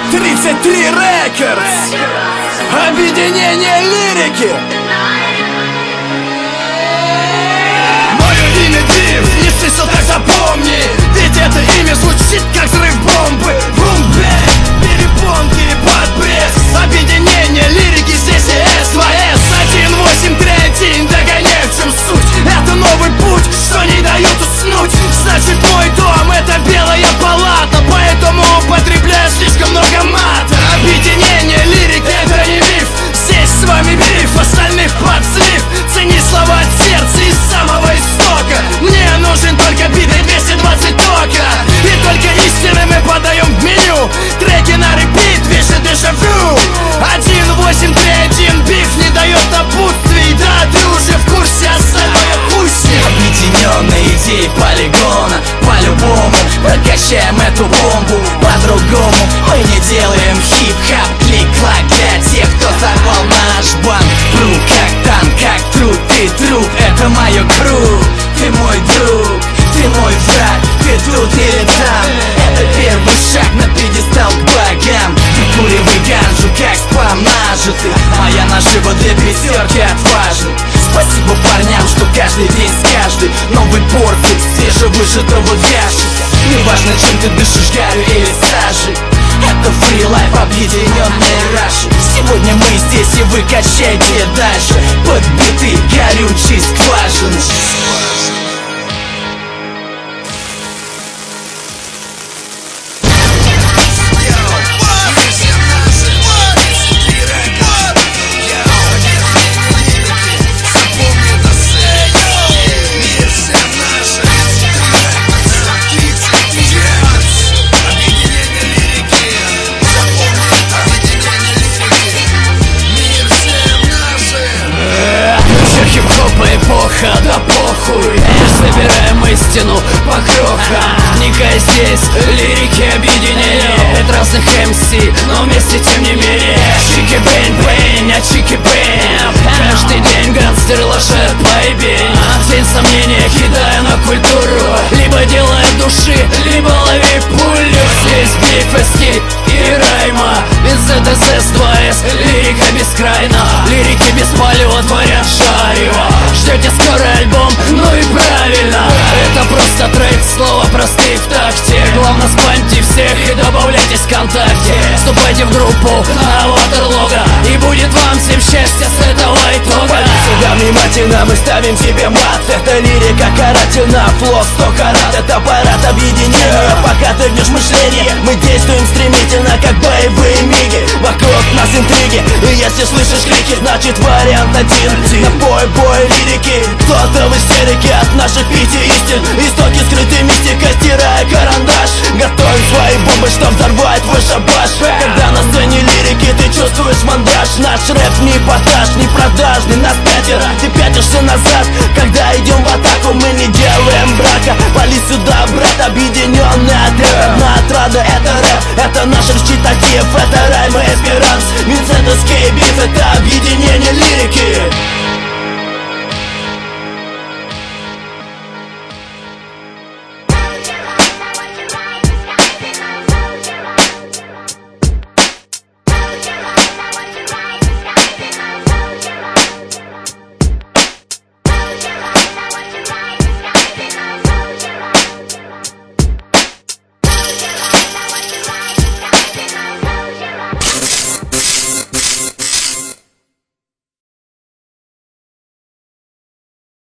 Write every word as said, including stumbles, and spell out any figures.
тридцать три Records. Объединение лирики. Мое имя Биф, не слышал, так запомни. Ведь это имя звучит как взрыв бомбы. Бум-бэк, перепонки под пресс. Объединение лирики, здесь и эс два эс. Один восемь три один, догоняй, в чем суть. Это новый путь, что не дает уснуть. Значит, мой дом — это белая палата, поэтому употребляю слишком много мата. Объединение лирики — это не миф. Здесь с вами Биф, остальных подслив. Цени слова от сердца из самого истока. Мне нужен только бит и двести двадцать тока. И только истины мы подаем в меню. Треки на репит, вешай дежавю. Один восемь три один, Биф не дает напутствий. Да, ты уже в курсе, остальное пусть. Объединенные идеи полигона. По-любому прокачаем эту бомбу. По-другому мы не делаем хип-хап, клик-клак для тех, кто сорвал наш банк. Пру, как танк, как труд, ты труд, это мое кру. Ты мой друг, ты мой враг, ты тут или там. Это первый шаг на пьедестал к богам. Выкуривай ганжу, как спам нажитый. Моя нажива для пятерки отважных. Спасибо парням, что каждый день с каждой новый порфик свежевыжатого вяжется. Неважно, чем ты дышишь, гарью или сажей. Это фрилайф, объединенные раши. Сегодня мы здесь, и вы качайте дальше. Под биты горючей скважины. Эпоха, да похуй, лишь собираем истину по крохам. Никая здесь, лирики объединения от разных эм си, но вместе тем не менее. Чики-бэнь-бэнь, а чики-бэм. Каждый день гангстеры лошадь поебень. День сомнения кидая на культуру. Либо делай от души, либо лови пулю. Здесь Биф, эски и Райма. Без зет эс эс два эс, лирика бескрайна. Лирики без полета творят шарево. Ждете скоро альбом? Ну и правильно. Это просто трек, слова простые в такте. Главное спамьте всех и добавляйтесь ВКонтакте. Вступайте в группу на Ватерлога, и будет вам всем счастья с этого итога. Сюда внимательно мы ставим себе мат. Это лирика карательна, флот сто карат. Это парад объединения, пока ты гнешь мышление. Мы действуем стремительно, как боевые миги. Вокруг нас интриги, и если слышишь крики, значит вариант один. Напой, бой, лирики. Кто-то в истерике от наших пяти истин. Истоки скрыты мистикой, стирая карандаш. Готовим свои бомбы, чтоб взорвать твой шабаш. Когда на сцене лирики ты чувствуешь мандраж. Наш рэп не эпатаж, не продажный, нас пятеро. Ты пятишься назад, когда идем в атаку. Мы не делаем брака, вали сюда, брат. Объединенный отряд, одна отрада, это рэп. Это наш речитатив, это райм и эсперанс. Винсент, эс кей, Биф, это объединение лирики.